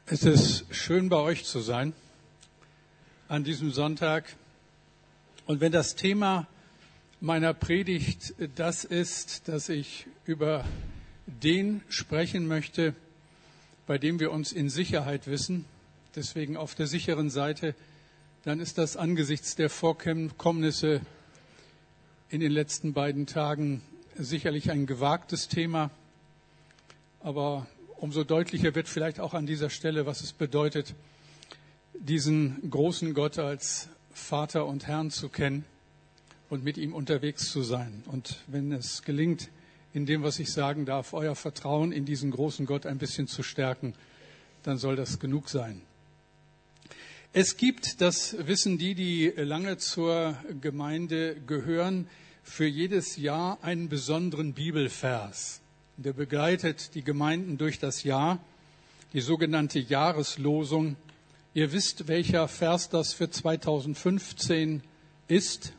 Es ist schön, bei euch zu sein an diesem Sonntag. Und wenn das Thema meiner Predigt das ist, dass ich über den sprechen möchte, bei dem wir uns in Sicherheit wissen, deswegen auf der sicheren Seite, dann ist das angesichts der Vorkommnisse in den letzten beiden Tagen sicherlich ein gewagtes Thema, aber umso deutlicher wird vielleicht auch an dieser Stelle, was es bedeutet, diesen großen Gott als Vater und Herrn zu kennen und mit ihm unterwegs zu sein. Und wenn es gelingt, in dem, was ich sagen darf, euer Vertrauen in diesen großen Gott ein bisschen zu stärken, dann soll das genug sein. Es gibt, das wissen die lange zur Gemeinde gehören, für jedes Jahr einen besonderen Bibelvers. Der begleitet die Gemeinden durch das Jahr, die sogenannte Jahreslosung. Ihr wisst, welcher Vers das für 2015 ist?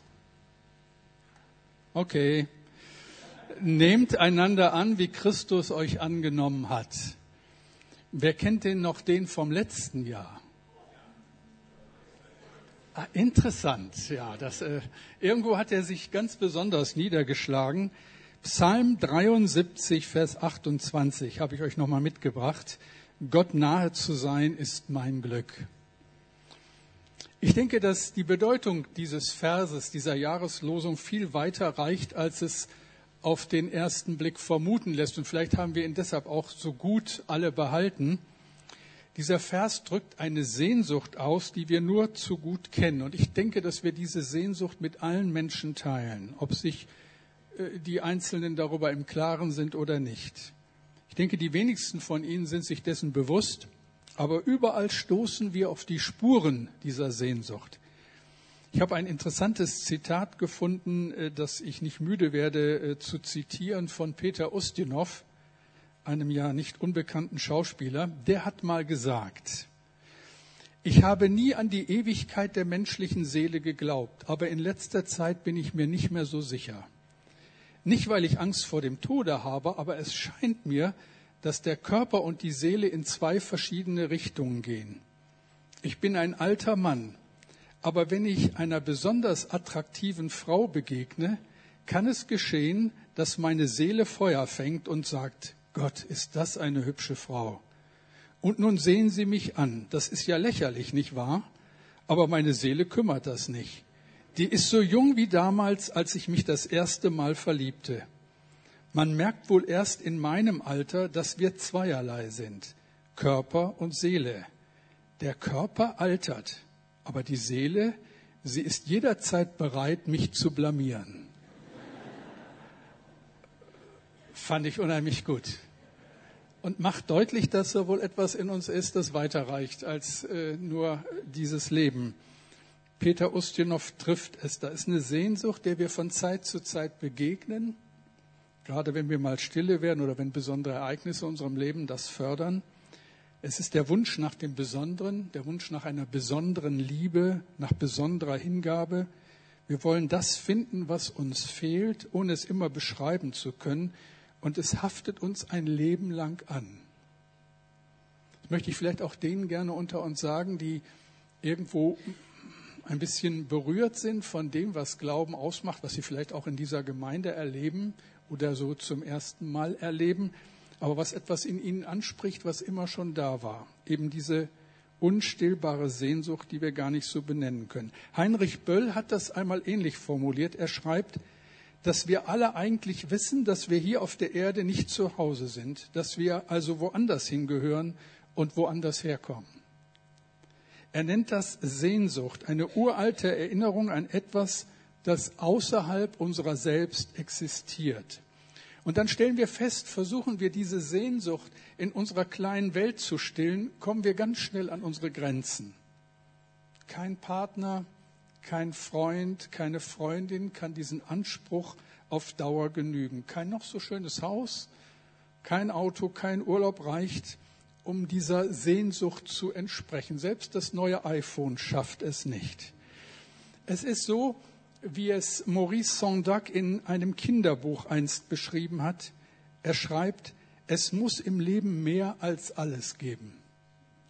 Okay. Nehmt einander an, wie Christus euch angenommen hat. Wer kennt denn noch den vom letzten Jahr? Interessant, ja. Irgendwo hat er sich ganz besonders niedergeschlagen. Psalm 73, Vers 28 habe ich euch nochmal mitgebracht. Gott nahe zu sein ist mein Glück. Ich denke, dass die Bedeutung dieses Verses, dieser Jahreslosung viel weiter reicht, als es auf den ersten Blick vermuten lässt. Und vielleicht haben wir ihn deshalb auch so gut alle behalten. Dieser Vers drückt eine Sehnsucht aus, die wir nur zu gut kennen. Und ich denke, dass wir diese Sehnsucht mit allen Menschen teilen, ob sich die Einzelnen darüber im Klaren sind oder nicht. Ich denke, die wenigsten von ihnen sind sich dessen bewusst, aber überall stoßen wir auf die Spuren dieser Sehnsucht. Ich habe ein interessantes Zitat gefunden, das ich nicht müde werde zu zitieren, von Peter Ustinov, einem ja nicht unbekannten Schauspieler. Der hat mal gesagt: Ich habe nie an die Ewigkeit der menschlichen Seele geglaubt, aber in letzter Zeit bin ich mir nicht mehr so sicher. Nicht, weil ich Angst vor dem Tode habe, aber es scheint mir, dass der Körper und die Seele in zwei verschiedene Richtungen gehen. Ich bin ein alter Mann, aber wenn ich einer besonders attraktiven Frau begegne, kann es geschehen, dass meine Seele Feuer fängt und sagt: Gott, ist das eine hübsche Frau. Und nun sehen Sie mich an. Das ist ja lächerlich, nicht wahr? Aber meine Seele kümmert das nicht. Die ist so jung wie damals, als ich mich das erste Mal verliebte. Man merkt wohl erst in meinem Alter, dass wir zweierlei sind, Körper und Seele. Der Körper altert, aber die Seele, sie ist jederzeit bereit, mich zu blamieren. Fand ich unheimlich gut. Und macht deutlich, dass da wohl etwas in uns ist, das weiterreicht als nur dieses Leben. Peter Ustinov trifft es. Da ist eine Sehnsucht, der wir von Zeit zu Zeit begegnen, gerade wenn wir mal stille werden oder wenn besondere Ereignisse in unserem Leben das fördern. Es ist der Wunsch nach dem Besonderen, der Wunsch nach einer besonderen Liebe, nach besonderer Hingabe. Wir wollen das finden, was uns fehlt, ohne es immer beschreiben zu können. Und es haftet uns ein Leben lang an. Das möchte ich vielleicht auch denen gerne unter uns sagen, die irgendwo ein bisschen berührt sind von dem, was Glauben ausmacht, was sie vielleicht auch in dieser Gemeinde erleben oder so zum ersten Mal erleben, aber was etwas in ihnen anspricht, was immer schon da war. Eben diese unstillbare Sehnsucht, die wir gar nicht so benennen können. Heinrich Böll hat das einmal ähnlich formuliert. Er schreibt, dass wir alle eigentlich wissen, dass wir hier auf der Erde nicht zu Hause sind, dass wir also woanders hingehören und woanders herkommen. Er nennt das Sehnsucht, eine uralte Erinnerung an etwas, das außerhalb unserer selbst existiert. Und dann stellen wir fest, versuchen wir diese Sehnsucht in unserer kleinen Welt zu stillen, kommen wir ganz schnell an unsere Grenzen. Kein Partner, kein Freund, keine Freundin kann diesen Anspruch auf Dauer genügen. Kein noch so schönes Haus, kein Auto, kein Urlaub reicht, um dieser Sehnsucht zu entsprechen. Selbst das neue iPhone schafft es nicht. Es ist so, wie es Maurice Sendak in einem Kinderbuch einst beschrieben hat. Er schreibt, es muss im Leben mehr als alles geben.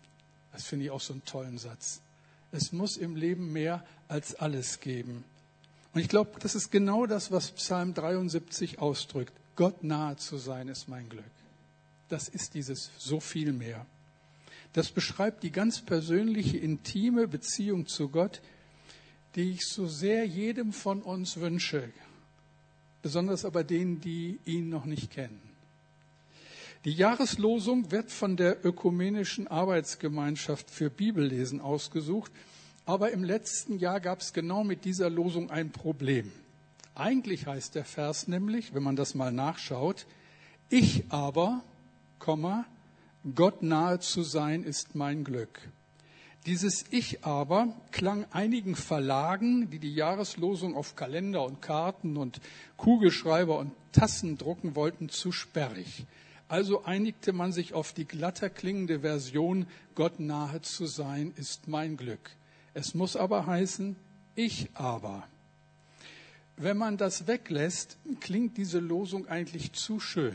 Das finde ich auch so einen tollen Satz. Es muss im Leben mehr als alles geben. Und ich glaube, das ist genau das, was Psalm 73 ausdrückt. Gott nahe zu sein, ist mein Glück. Das ist dieses so viel mehr. Das beschreibt die ganz persönliche, intime Beziehung zu Gott, die ich so sehr jedem von uns wünsche. Besonders aber denen, die ihn noch nicht kennen. Die Jahreslosung wird von der Ökumenischen Arbeitsgemeinschaft für Bibellesen ausgesucht. Aber im letzten Jahr gab es genau mit dieser Losung ein Problem. Eigentlich heißt der Vers nämlich, wenn man das mal nachschaut, ich aber, Gott nahe zu sein ist mein Glück. Dieses Ich aber klang einigen Verlagen, die die Jahreslosung auf Kalender und Karten und Kugelschreiber und Tassen drucken wollten, zu sperrig. Also einigte man sich auf die glatter klingende Version, Gott nahe zu sein ist mein Glück. Es muss aber heißen, ich aber. Wenn man das weglässt, klingt diese Losung eigentlich zu schön,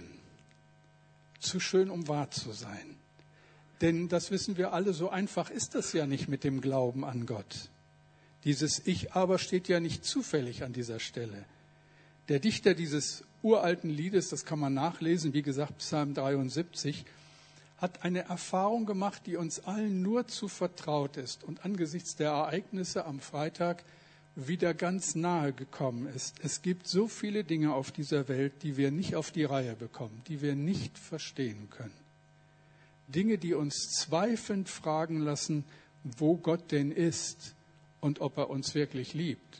um wahr zu sein. Denn das wissen wir alle, so einfach ist das ja nicht mit dem Glauben an Gott. Dieses Ich aber steht ja nicht zufällig an dieser Stelle. Der Dichter dieses uralten Liedes, das kann man nachlesen, wie gesagt Psalm 73, hat eine Erfahrung gemacht, die uns allen nur zu vertraut ist und angesichts der Ereignisse am Freitag wieder ganz nahe gekommen ist. Es gibt so viele Dinge auf dieser Welt, die wir nicht auf die Reihe bekommen, die wir nicht verstehen können. Dinge, die uns zweifelnd fragen lassen, wo Gott denn ist und ob er uns wirklich liebt.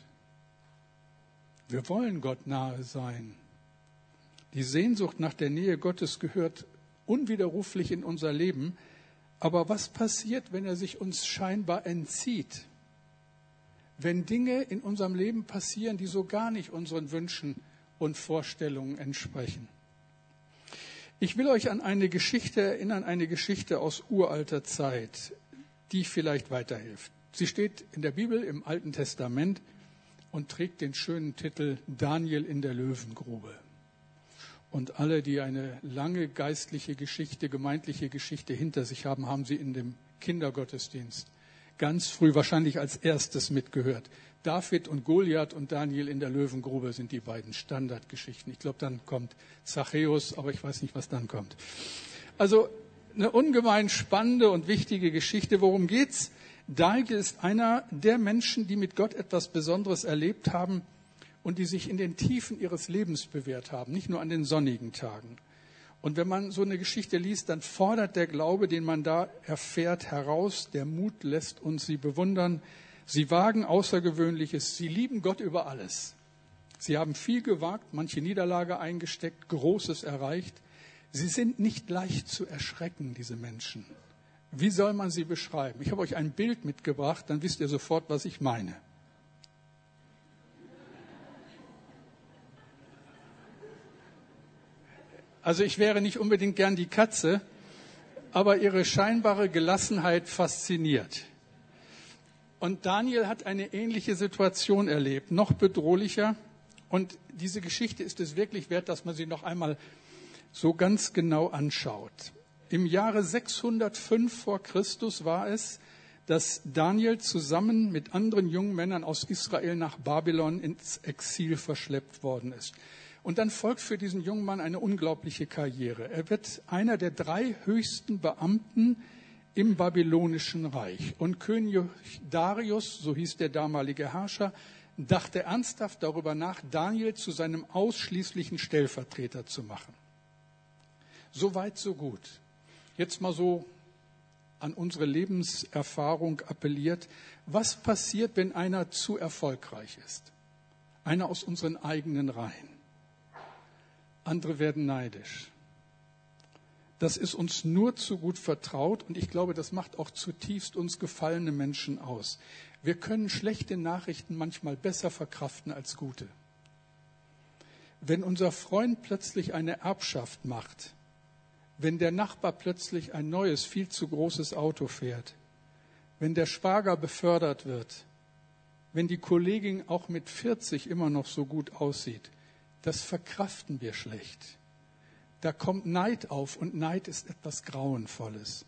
Wir wollen Gott nahe sein. Die Sehnsucht nach der Nähe Gottes gehört unwiderruflich in unser Leben. Aber was passiert, wenn er sich uns scheinbar entzieht? Wenn Dinge in unserem Leben passieren, die so gar nicht unseren Wünschen und Vorstellungen entsprechen? Ich will euch an eine Geschichte erinnern, eine Geschichte aus uralter Zeit, die vielleicht weiterhilft. Sie steht in der Bibel im Alten Testament und trägt den schönen Titel Daniel in der Löwengrube. Und alle, die eine lange geistliche Geschichte, gemeindliche Geschichte hinter sich haben, haben sie in dem Kindergottesdienst ganz früh wahrscheinlich als erstes mitgehört. David und Goliath und Daniel in der Löwengrube sind die beiden Standardgeschichten. Ich glaube, dann kommt Zachäus, aber ich weiß nicht, was dann kommt. Also eine ungemein spannende und wichtige Geschichte. Worum geht's? Daniel ist einer der Menschen, die mit Gott etwas Besonderes erlebt haben und die sich in den Tiefen ihres Lebens bewährt haben, nicht nur an den sonnigen Tagen. Und wenn man so eine Geschichte liest, dann fordert der Glaube, den man da erfährt, heraus. Der Mut lässt uns sie bewundern. Sie wagen Außergewöhnliches. Sie lieben Gott über alles. Sie haben viel gewagt, manche Niederlage eingesteckt, Großes erreicht. Sie sind nicht leicht zu erschrecken, diese Menschen. Wie soll man sie beschreiben? Ich habe euch ein Bild mitgebracht, dann wisst ihr sofort, was ich meine. Also ich wäre nicht unbedingt gern die Katze, aber ihre scheinbare Gelassenheit fasziniert. Und Daniel hat eine ähnliche Situation erlebt, noch bedrohlicher. Und diese Geschichte ist es wirklich wert, dass man sie noch einmal so ganz genau anschaut. Im Jahre 605 vor Christus war es, dass Daniel zusammen mit anderen jungen Männern aus Israel nach Babylon ins Exil verschleppt worden ist. Und dann folgt für diesen jungen Mann eine unglaubliche Karriere. Er wird einer der 3 höchsten Beamten im babylonischen Reich. Und König Darius, so hieß der damalige Herrscher, dachte ernsthaft darüber nach, Daniel zu seinem ausschließlichen Stellvertreter zu machen. So weit, so gut. Jetzt mal so an unsere Lebenserfahrung appelliert. Was passiert, wenn einer zu erfolgreich ist? Einer aus unseren eigenen Reihen. Andere werden neidisch. Das ist uns nur zu gut vertraut und ich glaube, das macht auch zutiefst uns gefallene Menschen aus. Wir können schlechte Nachrichten manchmal besser verkraften als gute. Wenn unser Freund plötzlich eine Erbschaft macht, wenn der Nachbar plötzlich ein neues, viel zu großes Auto fährt, wenn der Schwager befördert wird, wenn die Kollegin auch mit 40 immer noch so gut aussieht, das verkraften wir schlecht. Da kommt Neid auf und Neid ist etwas Grauenvolles.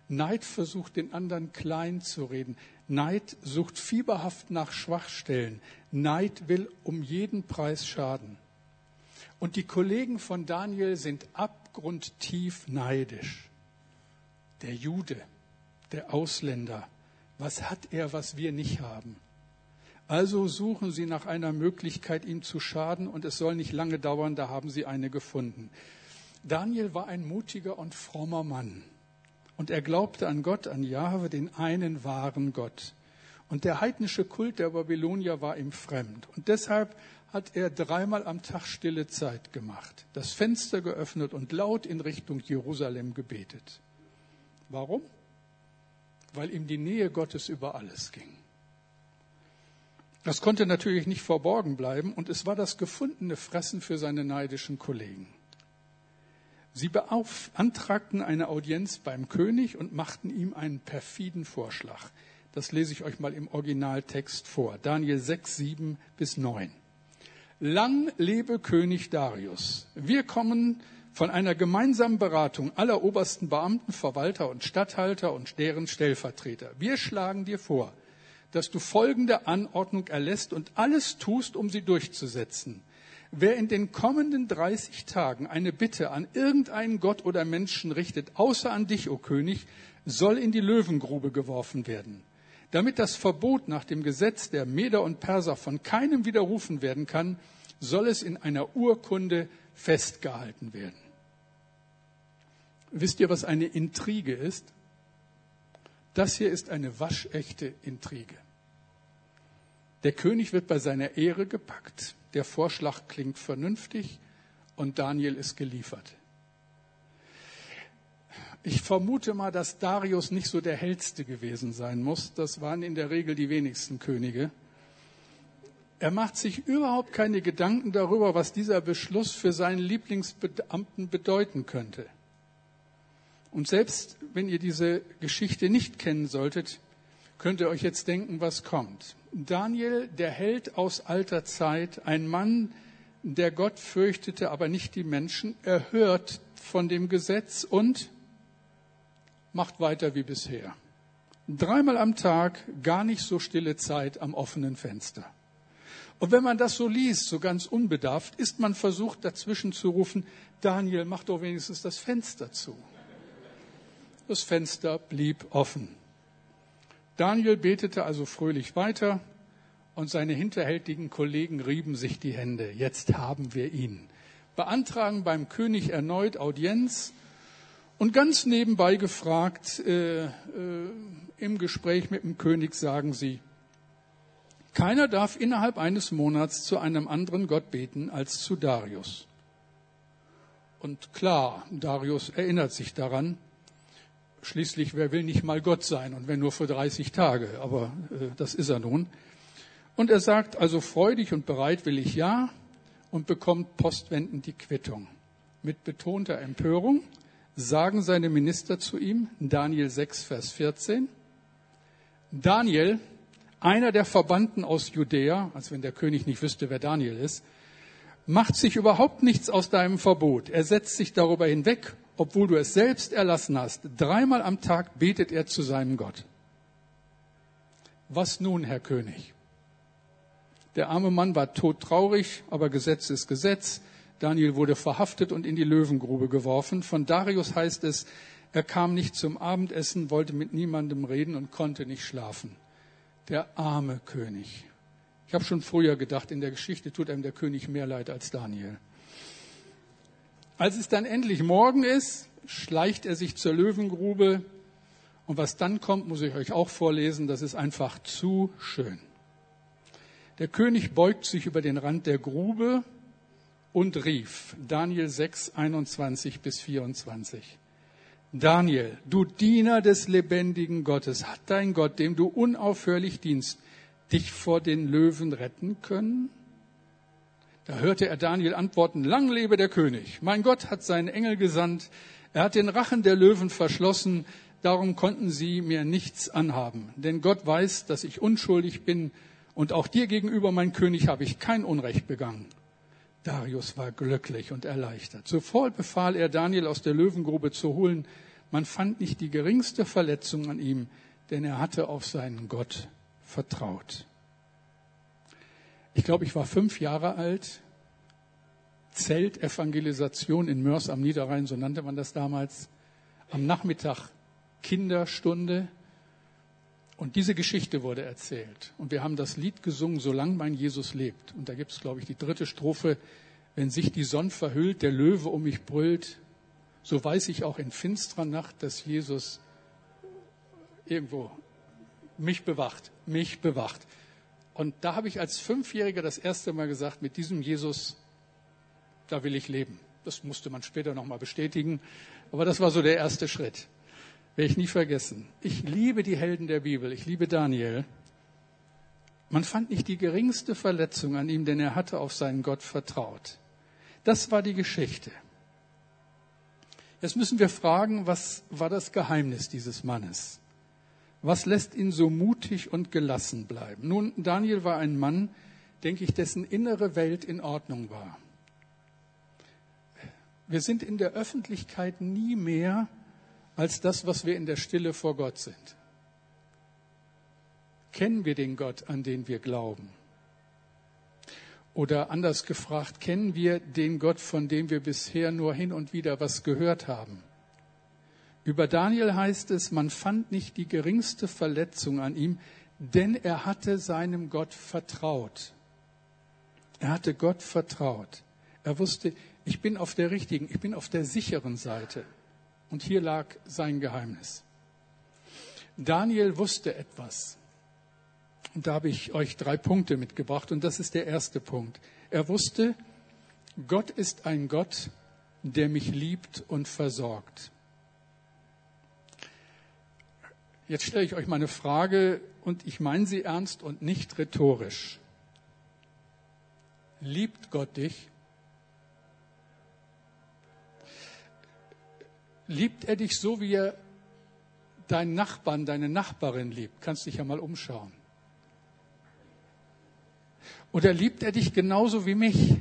Neid versucht, den anderen klein zu reden. Neid sucht fieberhaft nach Schwachstellen. Neid will um jeden Preis schaden. Und die Kollegen von Daniel sind abgrundtief neidisch. Der Jude, der Ausländer, was hat er, was wir nicht haben? Also suchen sie nach einer Möglichkeit, ihm zu schaden, und es soll nicht lange dauern, da haben sie eine gefunden. Daniel war ein mutiger und frommer Mann. Und er glaubte an Gott, an Jahwe, den einen wahren Gott. Und der heidnische Kult der Babylonier war ihm fremd. Und deshalb hat er 3-mal am Tag stille Zeit gemacht, das Fenster geöffnet und laut in Richtung Jerusalem gebetet. Warum? Weil ihm die Nähe Gottes über alles ging. Das konnte natürlich nicht verborgen bleiben, und es war das gefundene Fressen für seine neidischen Kollegen. Sie beantragten eine Audienz beim König und machten ihm einen perfiden Vorschlag. Das lese ich euch mal im Originaltext vor. Daniel 6, 7-9. Lang lebe König Darius. Wir kommen von einer gemeinsamen Beratung aller obersten Beamten, Verwalter und Statthalter und deren Stellvertreter. Wir schlagen dir vor, dass du folgende Anordnung erlässt und alles tust, um sie durchzusetzen. Wer in den kommenden 30 Tagen eine Bitte an irgendeinen Gott oder Menschen richtet, außer an dich, o König, soll in die Löwengrube geworfen werden. Damit das Verbot nach dem Gesetz der Meder und Perser von keinem widerrufen werden kann, soll es in einer Urkunde festgehalten werden. Wisst ihr, was eine Intrige ist? Das hier ist eine waschechte Intrige. Der König wird bei seiner Ehre gepackt, der Vorschlag klingt vernünftig und Daniel ist geliefert. Ich vermute mal, dass Darius nicht so der hellste gewesen sein muss. Das waren in der Regel die wenigsten Könige. Er macht sich überhaupt keine Gedanken darüber, was dieser Beschluss für seinen Lieblingsbeamten bedeuten könnte. Und selbst wenn ihr diese Geschichte nicht kennen solltet, könnt ihr euch jetzt denken, was kommt. Daniel, der Held aus alter Zeit, ein Mann, der Gott fürchtete, aber nicht die Menschen, er hört von dem Gesetz und macht weiter wie bisher. 3-mal am Tag, gar nicht so stille Zeit am offenen Fenster. Und wenn man das so liest, so ganz unbedarft, ist man versucht, dazwischen zu rufen, Daniel, mach doch wenigstens das Fenster zu. Das Fenster blieb offen. Daniel betete also fröhlich weiter und seine hinterhältigen Kollegen rieben sich die Hände. Jetzt haben wir ihn. Beantragen beim König erneut Audienz und ganz nebenbei gefragt, im Gespräch mit dem König sagen sie, keiner darf innerhalb eines Monats zu einem anderen Gott beten als zu Darius. Und klar, Darius erinnert sich daran. Schließlich, wer will nicht mal Gott sein und wenn nur für 30 Tage, aber das ist er nun. Und er sagt, also freudig und bereit will ich ja, und bekommt postwendend die Quittung. Mit betonter Empörung sagen seine Minister zu ihm, Daniel 6, Vers 14, Daniel, einer der Verbannten aus Judäa, als wenn der König nicht wüsste, wer Daniel ist, macht sich überhaupt nichts aus deinem Verbot. Er setzt sich darüber hinweg, obwohl du es selbst erlassen hast. 3-mal am Tag betet er zu seinem Gott. Was nun, Herr König? Der arme Mann war todtraurig, aber Gesetz ist Gesetz. Daniel wurde verhaftet und in die Löwengrube geworfen. Von Darius heißt es, er kam nicht zum Abendessen, wollte mit niemandem reden und konnte nicht schlafen. Der arme König. Ich habe schon früher gedacht, in der Geschichte tut einem der König mehr leid als Daniel. Als es dann endlich Morgen ist, schleicht er sich zur Löwengrube. Und was dann kommt, muss ich euch auch vorlesen, das ist einfach zu schön. Der König beugt sich über den Rand der Grube und rief, Daniel 6, 21-24. Daniel, du Diener des lebendigen Gottes, hat dein Gott, dem du unaufhörlich dienst, dich vor den Löwen retten können? Da hörte er Daniel antworten, lang lebe der König. Mein Gott hat seinen Engel gesandt. Er hat den Rachen der Löwen verschlossen. Darum konnten sie mir nichts anhaben. Denn Gott weiß, dass ich unschuldig bin. Und auch dir gegenüber, mein König, habe ich kein Unrecht begangen. Darius war glücklich und erleichtert. Sofort befahl er, Daniel aus der Löwengrube zu holen. Man fand nicht die geringste Verletzung an ihm, denn er hatte auf seinen Gott vertraut. Ich glaube, ich war 5 Jahre alt. Zeltevangelisation in Mörs am Niederrhein, so nannte man das damals. Am Nachmittag Kinderstunde. Und diese Geschichte wurde erzählt. Und wir haben das Lied gesungen, solange mein Jesus lebt. Und da gibt es, glaube ich, die 3. Strophe. Wenn sich die Sonne verhüllt, der Löwe um mich brüllt, so weiß ich auch in finsterer Nacht, dass Jesus irgendwo mich bewacht. Und da habe ich als 5-Jähriger das erste Mal gesagt, mit diesem Jesus, da will ich leben. Das musste man später nochmal bestätigen. Aber das war so der erste Schritt. Werde ich nie vergessen. Ich liebe die Helden der Bibel. Ich liebe Daniel. Man fand nicht die geringste Verletzung an ihm, denn er hatte auf seinen Gott vertraut. Das war die Geschichte. Jetzt müssen wir fragen, was war das Geheimnis dieses Mannes? Was lässt ihn so mutig und gelassen bleiben? Nun, Daniel war ein Mann, denke ich, dessen innere Welt in Ordnung war. Wir sind in der Öffentlichkeit nie mehr als das, was wir in der Stille vor Gott sind. Kennen wir den Gott, an den wir glauben? Oder anders gefragt, kennen wir den Gott, von dem wir bisher nur hin und wieder was gehört haben? Über Daniel heißt es, man fand nicht die geringste Verletzung an ihm, denn er hatte seinem Gott vertraut. Er hatte Gott vertraut. Er wusste, ich bin auf der richtigen, ich bin auf der sicheren Seite. Und hier lag sein Geheimnis. Daniel wusste etwas. Und da habe ich euch 3 Punkte mitgebracht. Und das ist der erste Punkt. Er wusste, Gott ist ein Gott, der mich liebt und versorgt. Jetzt stelle ich euch mal eine Frage und ich meine sie ernst und nicht rhetorisch. Liebt Gott dich? Liebt er dich so, wie er deinen Nachbarn, deine Nachbarin liebt? Kannst dich ja mal umschauen. Oder liebt er dich genauso wie mich?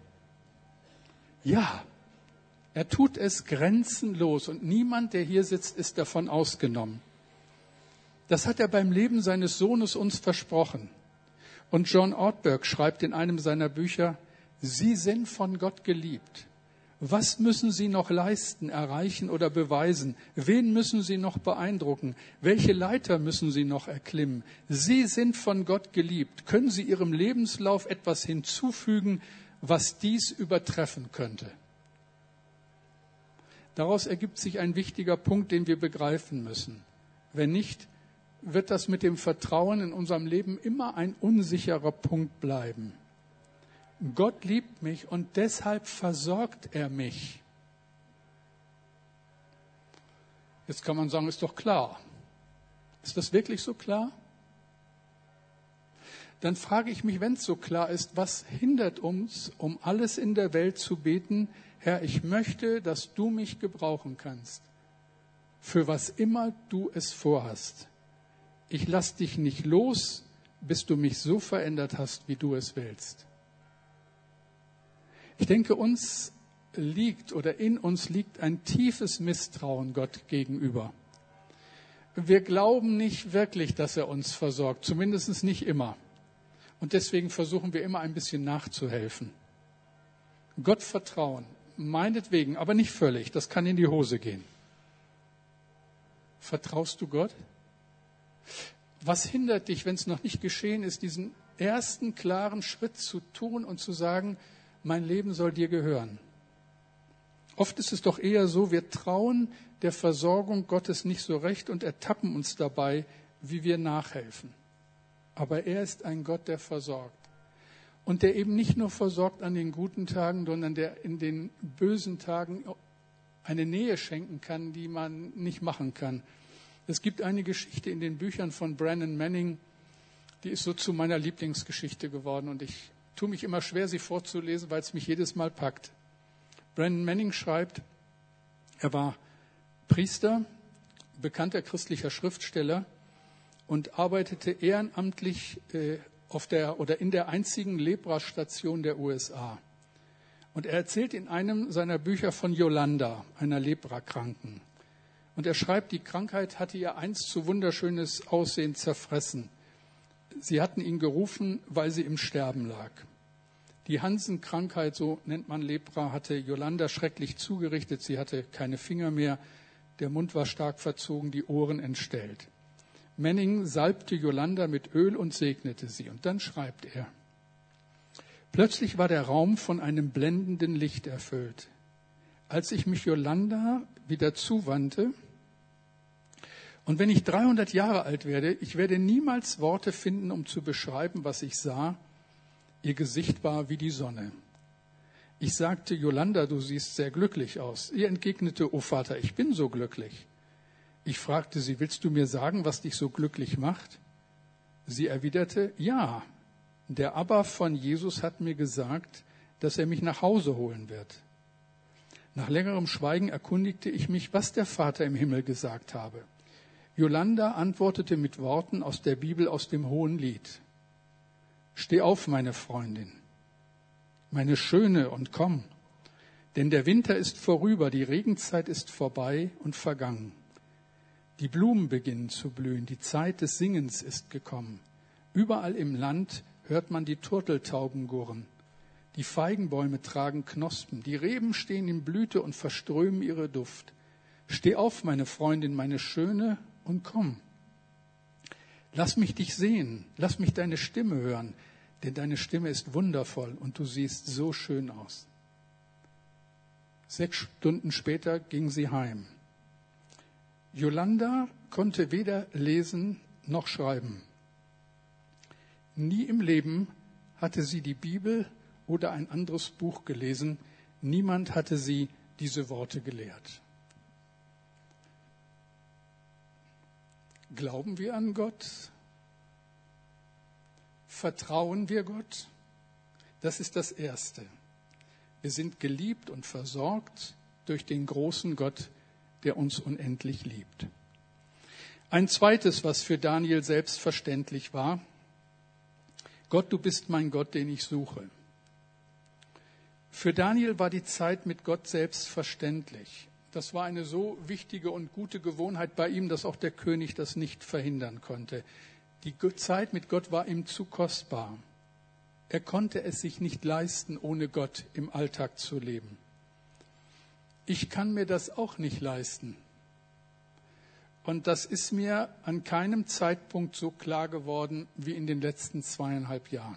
Ja, er tut es grenzenlos und niemand, der hier sitzt, ist davon ausgenommen. Das hat er beim Leben seines Sohnes uns versprochen. Und John Ortberg schreibt in einem seiner Bücher, Sie sind von Gott geliebt. Was müssen Sie noch leisten, erreichen oder beweisen? Wen müssen Sie noch beeindrucken? Welche Leiter müssen Sie noch erklimmen? Sie sind von Gott geliebt. Können Sie Ihrem Lebenslauf etwas hinzufügen, was dies übertreffen könnte? Daraus ergibt sich ein wichtiger Punkt, den wir begreifen müssen. Wenn nicht, wird das mit dem Vertrauen in unserem Leben immer ein unsicherer Punkt bleiben. Gott liebt mich und deshalb versorgt er mich. Jetzt kann man sagen, ist doch klar. Ist das wirklich so klar? Dann frage ich mich, wenn es so klar ist, was hindert uns, um alles in der Welt zu beten, Herr, ich möchte, dass du mich gebrauchen kannst, für was immer du es vorhast. Ich lass dich nicht los, bis du mich so verändert hast, wie du es willst. Ich denke, uns liegt oder in uns liegt ein tiefes Misstrauen Gott gegenüber. Wir glauben nicht wirklich, dass er uns versorgt, zumindest nicht immer. Und deswegen versuchen wir immer ein bisschen nachzuhelfen. Gott vertrauen, meinetwegen, aber nicht völlig, das kann in die Hose gehen. Vertraust du Gott? Was hindert dich, wenn es noch nicht geschehen ist, diesen ersten klaren Schritt zu tun und zu sagen, mein Leben soll dir gehören? Oft ist es doch eher so, wir trauen der Versorgung Gottes nicht so recht und ertappen uns dabei, wie wir nachhelfen. Aber er ist ein Gott, der versorgt. Und der eben nicht nur versorgt an den guten Tagen, sondern der in den bösen Tagen eine Nähe schenken kann, die man nicht machen kann. Es gibt eine Geschichte in den Büchern von Brennan Manning, die ist so zu meiner Lieblingsgeschichte geworden und ich tue mich immer schwer, sie vorzulesen, weil es mich jedes Mal packt. Brennan Manning schreibt, er war Priester, bekannter christlicher Schriftsteller und arbeitete ehrenamtlich in der einzigen Lepra-Station der USA. Und er erzählt in einem seiner Bücher von Yolanda, einer Leprakranken. Und er schreibt, die Krankheit hatte ihr einst zu wunderschönes Aussehen zerfressen. Sie hatten ihn gerufen, weil sie im Sterben lag. Die Hansenkrankheit, so nennt man Lepra, hatte Jolanda schrecklich zugerichtet. Sie hatte keine Finger mehr, der Mund war stark verzogen, die Ohren entstellt. Manning salbte Jolanda mit Öl und segnete sie. Und dann schreibt er, plötzlich war der Raum von einem blendenden Licht erfüllt. Als ich mich Jolanda wieder zuwandte, und wenn ich 300 Jahre alt werde, ich werde niemals Worte finden, um zu beschreiben, was ich sah. Ihr Gesicht war wie die Sonne. Ich sagte, Jolanda, du siehst sehr glücklich aus. Sie entgegnete, oh Vater, ich bin so glücklich. Ich fragte sie, willst du mir sagen, was dich so glücklich macht? Sie erwiderte, ja, der Abba von Jesus hat mir gesagt, dass er mich nach Hause holen wird. Nach längerem Schweigen erkundigte ich mich, was der Vater im Himmel gesagt habe. Jolanda antwortete mit Worten aus der Bibel aus dem Hohenlied. Steh auf, meine Freundin, meine Schöne, und komm, denn der Winter ist vorüber, die Regenzeit ist vorbei und vergangen. Die Blumen beginnen zu blühen, die Zeit des Singens ist gekommen. Überall im Land hört man die Turteltauben gurren. Die Feigenbäume tragen Knospen, die Reben stehen in Blüte und verströmen ihre Duft. Steh auf, meine Freundin, meine Schöne, und komm. Lass mich dich sehen, lass mich deine Stimme hören, denn deine Stimme ist wundervoll und du siehst so schön aus. 6 Stunden später ging sie heim. Jolanda konnte weder lesen noch schreiben. Nie im Leben hatte sie die Bibel oder ein anderes Buch gelesen. Niemand hatte sie diese Worte gelehrt. Glauben wir an Gott? Vertrauen wir Gott? Das ist das Erste. Wir sind geliebt und versorgt durch den großen Gott, der uns unendlich liebt. Ein zweites, was für Daniel selbstverständlich war: Gott, du bist mein Gott, den ich suche. Für Daniel war die Zeit mit Gott selbstverständlich. Das war eine so wichtige und gute Gewohnheit bei ihm, dass auch der König das nicht verhindern konnte. Die Zeit mit Gott war ihm zu kostbar. Er konnte es sich nicht leisten, ohne Gott im Alltag zu leben. Ich kann mir das auch nicht leisten. Und das ist mir an keinem Zeitpunkt so klar geworden wie in den letzten 2,5 Jahren.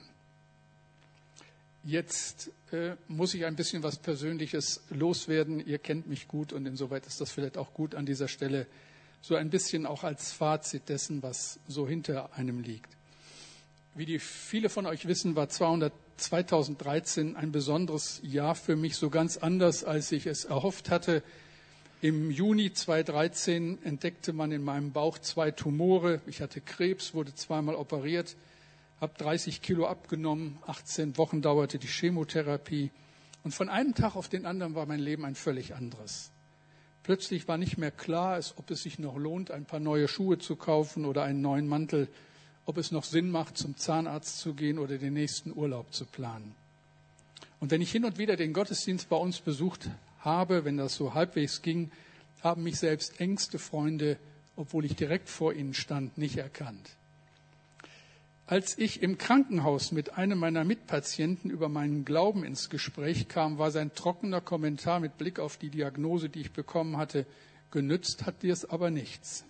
Jetzt muss ich ein bisschen was Persönliches loswerden. Ihr kennt mich gut und insoweit ist das vielleicht auch gut an dieser Stelle, so ein bisschen auch als Fazit dessen, was so hinter einem liegt. Wie viele von euch wissen, war 2013 ein besonderes Jahr für mich, so ganz anders, als ich es erhofft hatte. Im Juni 2013 entdeckte man in meinem Bauch 2 Tumore. Ich hatte Krebs, wurde 2-mal operiert, habe 30 Kilo abgenommen, 18 Wochen dauerte die Chemotherapie. Und von einem Tag auf den anderen war mein Leben ein völlig anderes. Plötzlich war nicht mehr klar, ob es sich noch lohnt, ein paar neue Schuhe zu kaufen oder einen neuen Mantel, ob es noch Sinn macht, zum Zahnarzt zu gehen oder den nächsten Urlaub zu planen. Und wenn ich hin und wieder den Gottesdienst bei uns besucht habe, wenn das so halbwegs ging, haben mich selbst engste Freunde, obwohl ich direkt vor ihnen stand, nicht erkannt. Als ich im Krankenhaus mit einem meiner Mitpatienten über meinen Glauben ins Gespräch kam, war sein trockener Kommentar mit Blick auf die Diagnose, die ich bekommen hatte: genützt hat dir es aber nichts.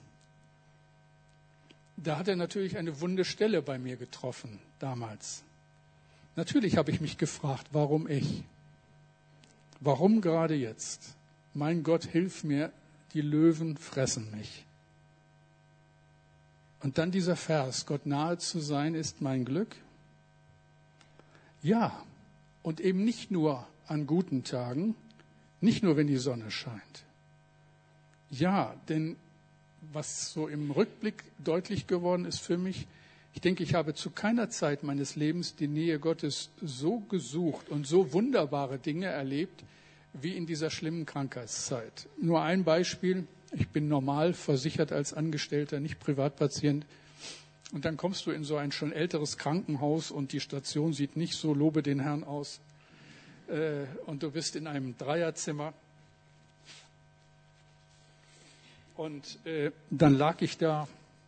Da hat er natürlich eine wunde Stelle bei mir getroffen, damals. Natürlich habe ich mich gefragt, warum ich? Warum gerade jetzt? Mein Gott, hilf mir, die Löwen fressen mich. Und dann dieser Vers: Gott nahe zu sein ist mein Glück. Ja, und eben nicht nur an guten Tagen, nicht nur wenn die Sonne scheint. Ja, denn was so im Rückblick deutlich geworden ist für mich, ich denke, ich habe zu keiner Zeit meines Lebens die Nähe Gottes so gesucht und so wunderbare Dinge erlebt, wie in dieser schlimmen Krankheitszeit. Nur ein Beispiel: Ich bin normal versichert als Angestellter, nicht Privatpatient. Und dann kommst du in so ein schon älteres Krankenhaus und die Station sieht nicht so, lobe den Herrn, aus. Und du bist in einem Dreierzimmer. Und dann lag ich da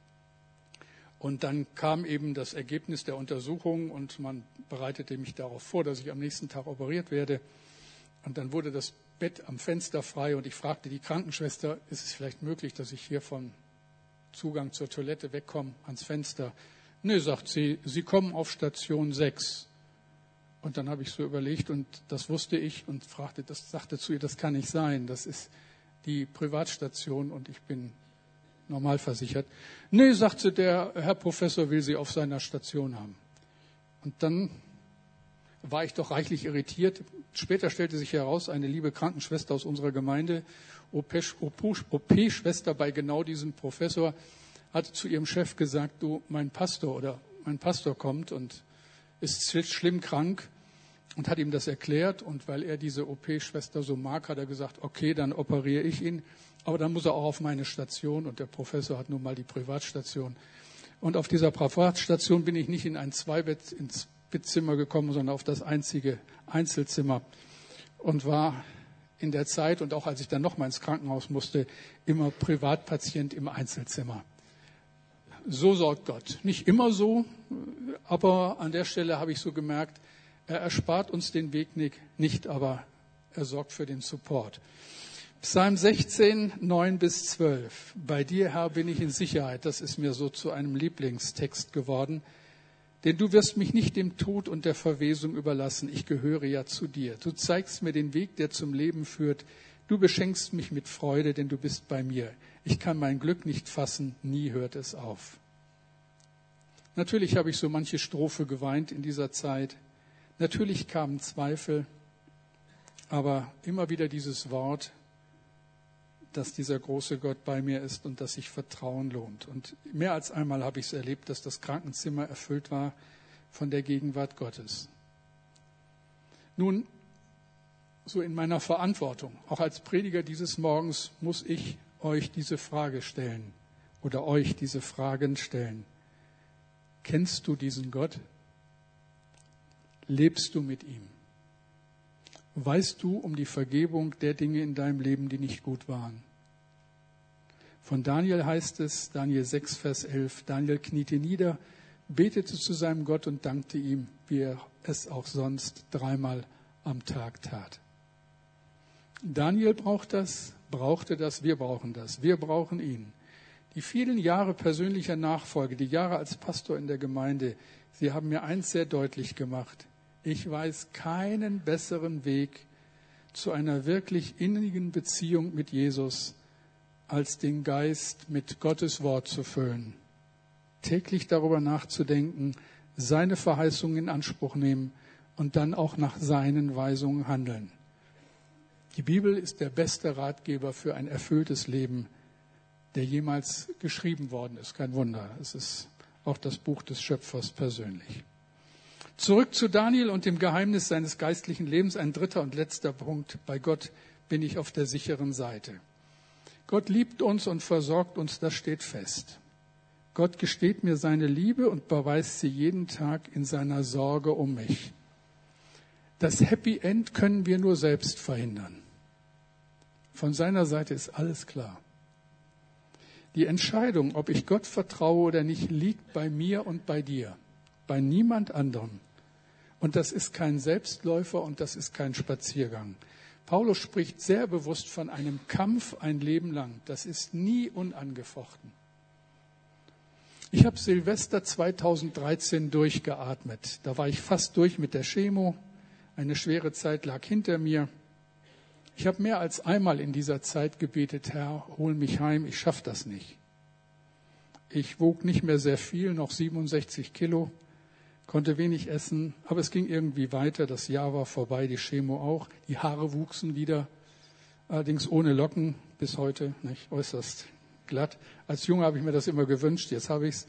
und dann kam eben das Ergebnis der Untersuchung und man bereitete mich darauf vor, dass ich am nächsten Tag operiert werde. Und dann wurde das Bett am Fenster frei und ich fragte die Krankenschwester, ist es vielleicht möglich, dass ich hier vom Zugang zur Toilette wegkomme ans Fenster? Nee, sagt sie, Sie kommen auf Station 6. Und dann habe ich so überlegt und das wusste ich und sagte zu ihr, das kann nicht sein, das ist die Privatstation und ich bin normal versichert. Nee, sagte der Herr Professor, will Sie auf seiner Station haben. Und dann war ich doch reichlich irritiert. Später stellte sich heraus, eine liebe Krankenschwester aus unserer Gemeinde, OP-Schwester bei genau diesem Professor, hatte zu ihrem Chef gesagt, du, mein Pastor kommt und ist schlimm krank und hat ihm das erklärt. Und weil er diese OP-Schwester so mag, hat er gesagt, okay, dann operiere ich ihn. Aber dann muss er auch auf meine Station. Und der Professor hat nun mal die Privatstation. Und auf dieser Privatstation bin ich nicht in ein ins Bettzimmer gekommen, sondern auf das einzige Einzelzimmer. Und war in der Zeit und auch als ich dann nochmal ins Krankenhaus musste, immer Privatpatient im Einzelzimmer. So sorgt Gott. Nicht immer so, aber an der Stelle habe ich so gemerkt, er erspart uns den Weg nicht, aber er sorgt für den Support. Psalm 16, 9-12. Bei dir, Herr, bin ich in Sicherheit. Das ist mir so zu einem Lieblingstext geworden. Denn du wirst mich nicht dem Tod und der Verwesung überlassen. Ich gehöre ja zu dir. Du zeigst mir den Weg, der zum Leben führt. Du beschenkst mich mit Freude, denn du bist bei mir. Ich kann mein Glück nicht fassen, nie hört es auf. Natürlich habe ich so manche Strophe geweint in dieser Zeit. Natürlich kamen Zweifel, aber immer wieder dieses Wort, dass dieser große Gott bei mir ist und dass sich Vertrauen lohnt. Und mehr als einmal habe ich es erlebt, dass das Krankenzimmer erfüllt war von der Gegenwart Gottes. Nun, so in meiner Verantwortung, auch als Prediger dieses Morgens, muss ich euch diese Frage stellen oder euch diese Fragen stellen. Kennst du diesen Gott? Lebst du mit ihm? Weißt du um die Vergebung der Dinge in deinem Leben, die nicht gut waren? Von Daniel heißt es, Daniel 6, Vers 11, Daniel kniete nieder, betete zu seinem Gott und dankte ihm, wie er es auch sonst 3-mal am Tag tat. Daniel brauchte das, wir brauchen das, wir brauchen ihn. Die vielen Jahre persönlicher Nachfolge, die Jahre als Pastor in der Gemeinde, sie haben mir eins sehr deutlich gemacht. Ich weiß keinen besseren Weg zu einer wirklich innigen Beziehung mit Jesus, als den Geist mit Gottes Wort zu füllen. Täglich darüber nachzudenken, seine Verheißungen in Anspruch nehmen und dann auch nach seinen Weisungen handeln. Die Bibel ist der beste Ratgeber für ein erfülltes Leben, der jemals geschrieben worden ist. Kein Wunder, es ist auch das Buch des Schöpfers persönlich. Zurück zu Daniel und dem Geheimnis seines geistlichen Lebens. Ein dritter und letzter Punkt. Bei Gott bin ich auf der sicheren Seite. Gott liebt uns und versorgt uns, das steht fest. Gott gesteht mir seine Liebe und beweist sie jeden Tag in seiner Sorge um mich. Das Happy End können wir nur selbst verhindern. Von seiner Seite ist alles klar. Die Entscheidung, ob ich Gott vertraue oder nicht, liegt bei mir und bei dir. Bei niemand anderem. Und das ist kein Selbstläufer und das ist kein Spaziergang. Paulus spricht sehr bewusst von einem Kampf ein Leben lang. Das ist nie unangefochten. Ich habe Silvester 2013 durchgeatmet. Da war ich fast durch mit der Chemo. Eine schwere Zeit lag hinter mir. Ich habe mehr als einmal in dieser Zeit gebetet, Herr, hol mich heim, ich schaffe das nicht. Ich wog nicht mehr sehr viel, noch 67 Kilo. Konnte wenig essen, aber es ging irgendwie weiter. Das Jahr war vorbei, die Chemo auch. Die Haare wuchsen wieder, allerdings ohne Locken bis heute, nicht, äußerst glatt. Als Junge habe ich mir das immer gewünscht, jetzt habe ich es.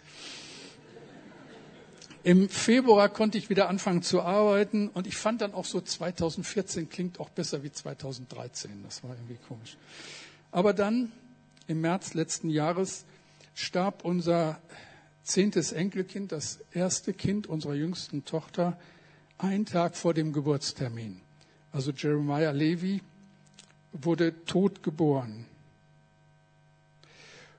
Im Februar konnte ich wieder anfangen zu arbeiten und ich fand dann auch so 2014 klingt auch besser wie 2013. Das war irgendwie komisch. Aber dann, im März letzten Jahres, starb unser 10. Enkelkind, das erste Kind unserer jüngsten Tochter, einen Tag vor dem Geburtstermin. Also Jeremiah Levi wurde tot geboren.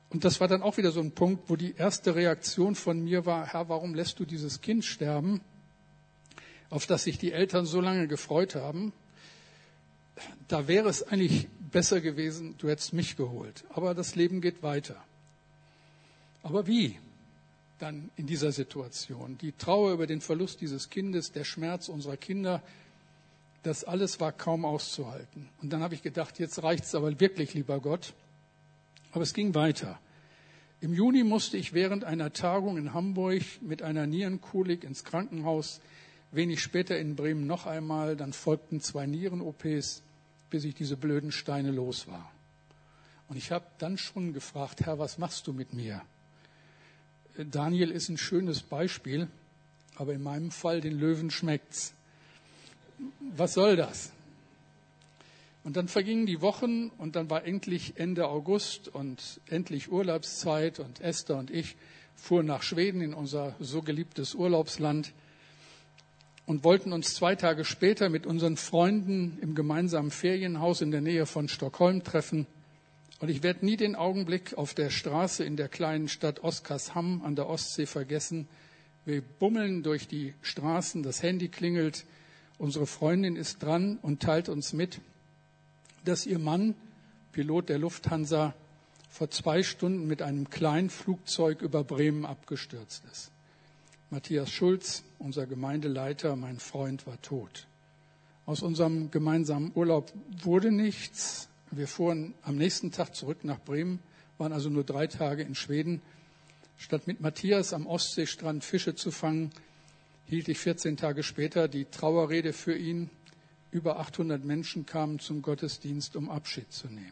Und das war dann auch wieder so ein Punkt, wo die erste Reaktion von mir war, Herr, warum lässt du dieses Kind sterben, auf das sich die Eltern so lange gefreut haben? Da wäre es eigentlich besser gewesen, du hättest mich geholt. Aber das Leben geht weiter. Aber wie dann in dieser Situation? Die Trauer über den Verlust dieses Kindes, der Schmerz unserer Kinder, das alles war kaum auszuhalten. Und dann habe ich gedacht, jetzt reicht's aber wirklich, lieber Gott. Aber es ging weiter. Im Juni musste ich während einer Tagung in Hamburg mit einer Nierenkolik ins Krankenhaus, wenig später in Bremen noch einmal, dann folgten 2 Nieren-OPs, bis ich diese blöden Steine los war. Und ich habe dann schon gefragt, Herr, was machst du mit mir? Daniel ist ein schönes Beispiel, aber in meinem Fall, den Löwen schmeckt's. Was soll das? Und dann vergingen die Wochen und dann war endlich Ende August und endlich Urlaubszeit und Esther und ich fuhren nach Schweden in unser so geliebtes Urlaubsland und wollten uns 2 Tage später mit unseren Freunden im gemeinsamen Ferienhaus in der Nähe von Stockholm treffen. Und ich werde nie den Augenblick auf der Straße in der kleinen Stadt Oskarshamn an der Ostsee vergessen. Wir bummeln durch die Straßen, das Handy klingelt, unsere Freundin ist dran und teilt uns mit, dass ihr Mann, Pilot der Lufthansa, vor 2 Stunden mit einem kleinen Flugzeug über Bremen abgestürzt ist. Matthias Schulz, unser Gemeindeleiter, mein Freund, war tot. Aus unserem gemeinsamen Urlaub wurde nichts. Wir fuhren am nächsten Tag zurück nach Bremen, waren also nur 3 Tage in Schweden. Statt mit Matthias am Ostseestrand Fische zu fangen, hielt ich 14 Tage später die Trauerrede für ihn. Über 800 Menschen kamen zum Gottesdienst, um Abschied zu nehmen.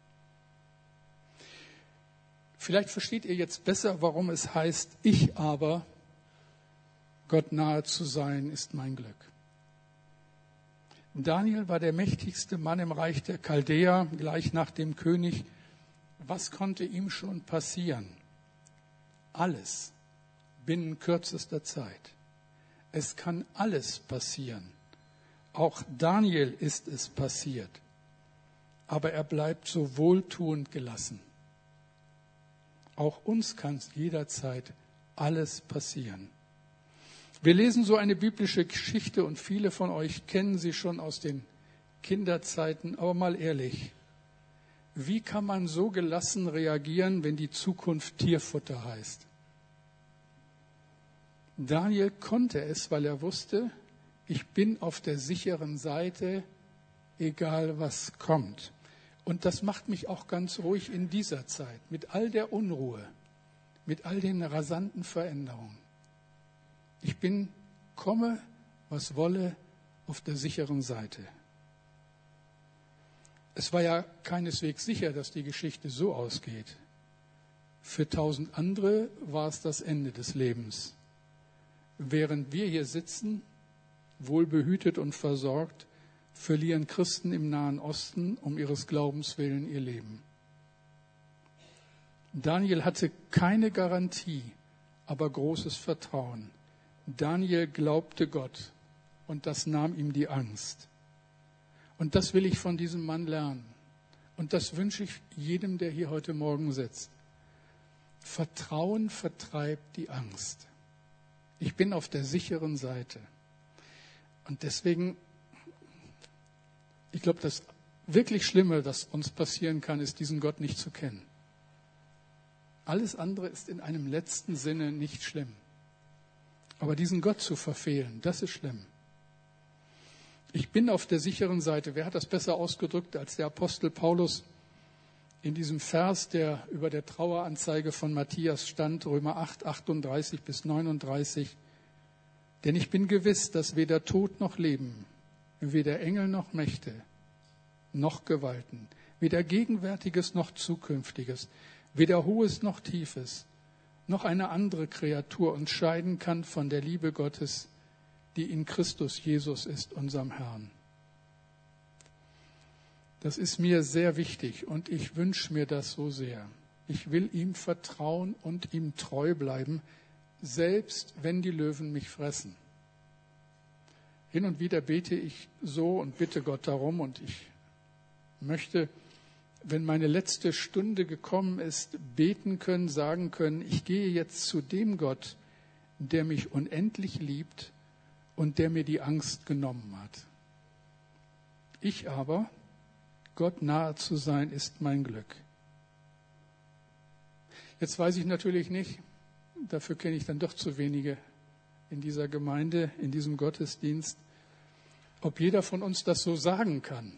Vielleicht versteht ihr jetzt besser, warum es heißt, ich aber, Gott nahe zu sein, ist mein Glück. Daniel war der mächtigste Mann im Reich der Chaldäer, gleich nach dem König. Was konnte ihm schon passieren? Alles binnen kürzester Zeit. Es kann alles passieren. Auch Daniel ist es passiert. Aber er bleibt so wohltuend gelassen. Auch uns kann jederzeit alles passieren. Wir lesen so eine biblische Geschichte und viele von euch kennen sie schon aus den Kinderzeiten. Aber mal ehrlich, wie kann man so gelassen reagieren, wenn die Zukunft Tierfutter heißt? Daniel konnte es, weil er wusste, ich bin auf der sicheren Seite, egal was kommt. Und das macht mich auch ganz ruhig in dieser Zeit, mit all der Unruhe, mit all den rasanten Veränderungen. Ich bin, komme, was wolle, auf der sicheren Seite. Es war ja keineswegs sicher, dass die Geschichte so ausgeht. Für 1000 andere war es das Ende des Lebens. Während wir hier sitzen, wohlbehütet und versorgt, verlieren Christen im Nahen Osten um ihres Glaubens willen ihr Leben. Daniel hatte keine Garantie, aber großes Vertrauen. Daniel glaubte Gott und das nahm ihm die Angst. Und das will ich von diesem Mann lernen. Und das wünsche ich jedem, der hier heute Morgen sitzt. Vertrauen vertreibt die Angst. Ich bin auf der sicheren Seite. Und deswegen, ich glaube, das wirklich Schlimme, das uns passieren kann, ist, diesen Gott nicht zu kennen. Alles andere ist in einem letzten Sinne nicht schlimm. Aber diesen Gott zu verfehlen, das ist schlimm. Ich bin auf der sicheren Seite. Wer hat das besser ausgedrückt als der Apostel Paulus in diesem Vers, der über der Traueranzeige von Matthias stand, Römer 8, 38 bis 39. Denn ich bin gewiss, dass weder Tod noch Leben, weder Engel noch Mächte, noch Gewalten, weder Gegenwärtiges noch Zukünftiges, weder Hohes noch Tiefes, noch eine andere Kreatur uns scheiden kann von der Liebe Gottes, die in Christus Jesus ist, unserem Herrn. Das ist mir sehr wichtig und ich wünsche mir das so sehr. Ich will ihm vertrauen und ihm treu bleiben, selbst wenn die Löwen mich fressen. Hin und wieder bete ich so und bitte Gott darum und ich möchte, wenn meine letzte Stunde gekommen ist, beten können, sagen können, ich gehe jetzt zu dem Gott, der mich unendlich liebt und der mir die Angst genommen hat. Ich aber, Gott nahe zu sein, ist mein Glück. Jetzt weiß ich natürlich nicht, dafür kenne ich dann doch zu wenige in dieser Gemeinde, in diesem Gottesdienst, ob jeder von uns das so sagen kann.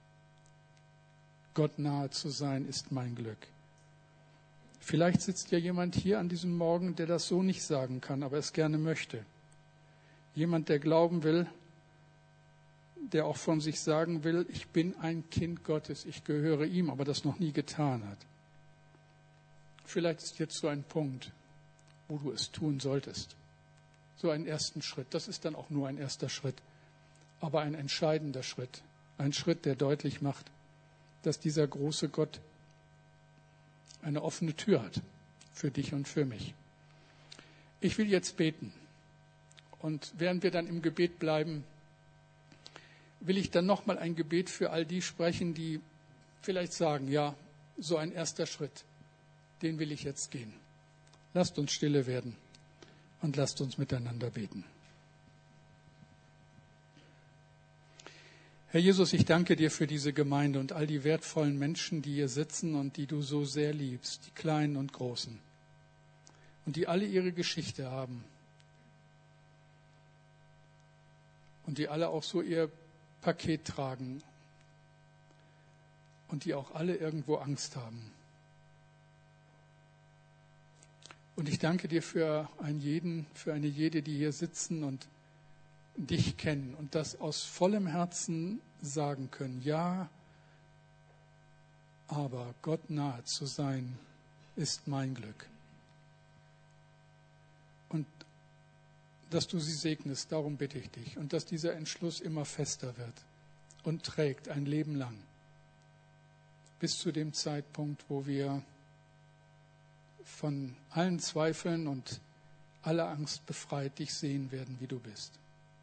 Gott nahe zu sein ist mein Glück. Vielleicht sitzt ja jemand hier an diesem Morgen, der das so nicht sagen kann, aber es gerne möchte. Jemand, der glauben will, der auch von sich sagen will, ich bin ein Kind Gottes, ich gehöre ihm, aber das noch nie getan hat. Vielleicht ist jetzt so ein Punkt, wo du es tun solltest. So einen ersten Schritt. Das ist dann auch nur ein erster Schritt, aber ein entscheidender Schritt. Ein Schritt, der deutlich macht, dass dieser große Gott eine offene Tür hat für dich und für mich. Ich will jetzt beten. Und während wir dann im Gebet bleiben, will ich dann nochmal ein Gebet für all die sprechen, die vielleicht sagen, ja, so ein erster Schritt, den will ich jetzt gehen. Lasst uns stille werden und lasst uns miteinander beten. Herr Jesus, ich danke dir für diese Gemeinde und all die wertvollen Menschen, die hier sitzen und die du so sehr liebst, die Kleinen und Großen, und die alle ihre Geschichte haben und die alle auch so ihr Paket tragen und die auch alle irgendwo Angst haben. Und ich danke dir für einen jeden, für eine jede, die hier sitzen und dich kennen und das aus vollem Herzen sagen können. Ja, aber Gott nahe zu sein, ist mein Glück. Und dass du sie segnest, darum bitte ich dich. Und dass dieser Entschluss immer fester wird und trägt ein Leben lang. Bis zu dem Zeitpunkt, wo wir von allen Zweifeln und aller Angst befreit dich sehen werden, wie du bist.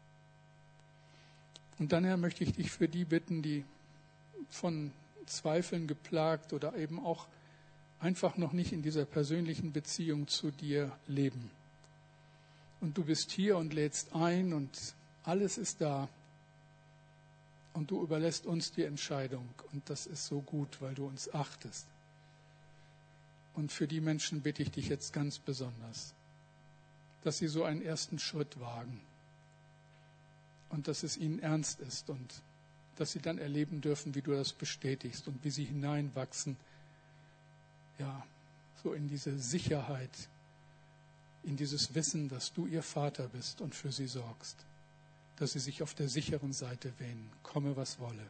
Und dann, Herr, möchte ich dich für die bitten, die von Zweifeln geplagt oder eben auch einfach noch nicht in dieser persönlichen Beziehung zu dir leben. Und du bist hier und lädst ein und alles ist da. Und du überlässt uns die Entscheidung. Und das ist so gut, weil du uns achtest. Und für die Menschen bitte ich dich jetzt ganz besonders, dass sie so einen ersten Schritt wagen. Und dass es ihnen ernst ist und dass sie dann erleben dürfen, wie du das bestätigst und wie sie hineinwachsen, ja, so in diese Sicherheit, in dieses Wissen, dass du ihr Vater bist und für sie sorgst, dass sie sich auf der sicheren Seite wähnen, komme was wolle.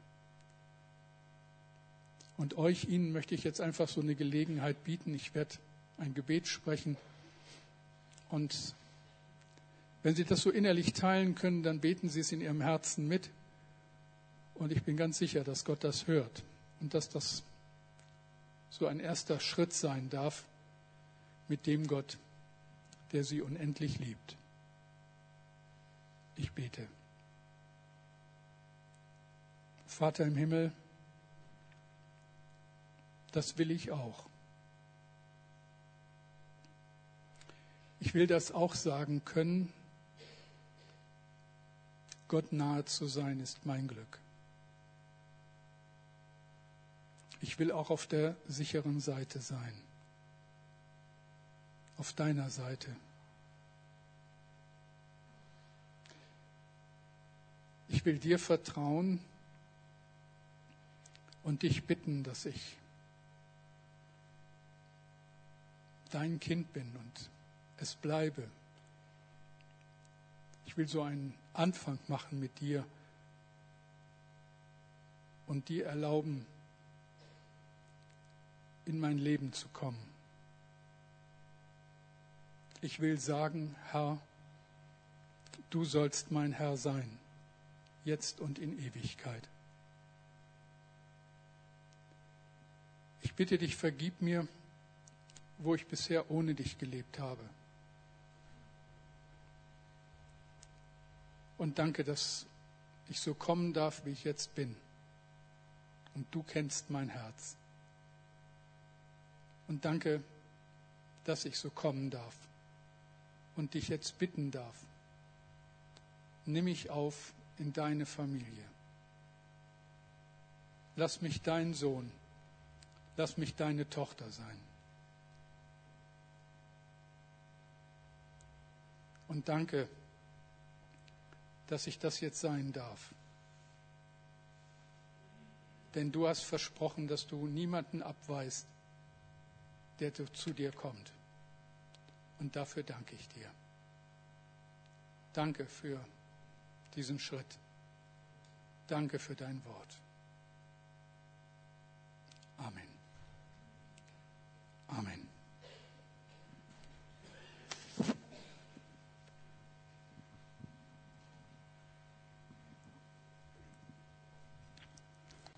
Und ihnen möchte ich jetzt einfach so eine Gelegenheit bieten. Ich werde ein Gebet sprechen und wenn Sie das so innerlich teilen können, dann beten Sie es in Ihrem Herzen mit. Und ich bin ganz sicher, dass Gott das hört und dass das so ein erster Schritt sein darf mit dem Gott, der Sie unendlich liebt. Ich bete. Vater im Himmel, das will ich auch. Ich will das auch sagen können. Gott nahe zu sein, ist mein Glück. Ich will auch auf der sicheren Seite sein. Auf deiner Seite. Ich will dir vertrauen und dich bitten, dass ich dein Kind bin und es bleibe. Ich will so einen Anfang machen mit dir und dir erlauben, in mein Leben zu kommen. Ich will sagen, Herr, du sollst mein Herr sein, jetzt und in Ewigkeit. Ich bitte dich, vergib mir, wo ich bisher ohne dich gelebt habe. Und danke, dass ich so kommen darf, wie ich jetzt bin. Und du kennst mein Herz. Und danke, dass ich so kommen darf und dich jetzt bitten darf. Nimm mich auf in deine Familie. Lass mich dein Sohn, lass mich deine Tochter sein. Und danke, dass ich das jetzt sein darf. Denn du hast versprochen, dass du niemanden abweist, der zu dir kommt. Und dafür danke ich dir. Danke für diesen Schritt. Danke für dein Wort.